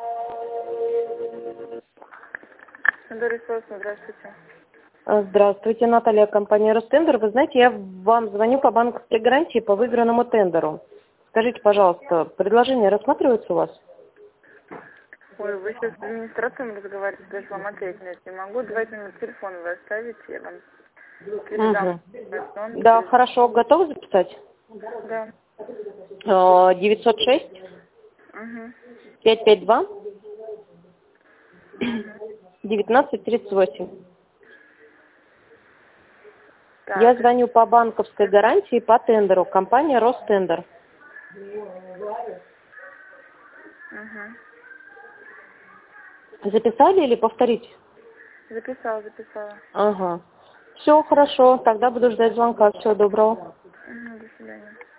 Здравствуйте. Здравствуйте, Наталья, компания Ростендер. Вы знаете, я вам звоню по банковской гарантии по выигранному тендеру. Скажите, пожалуйста, предложение рассматривается у вас? Ой, вы сейчас с администратором разговариваете, даже вам ответить нет не могу. Давайте номер телефона вы оставите, я вам передам. Да, хорошо. Готовы записать? Да. 906 Угу. 552 1938. Так. Я звоню по банковской гарантии по тендеру. Компания Ростендер. Угу. Записали или повторить? Записала. Ага. Все хорошо. Тогда буду ждать звонка. Всего доброго. До свидания.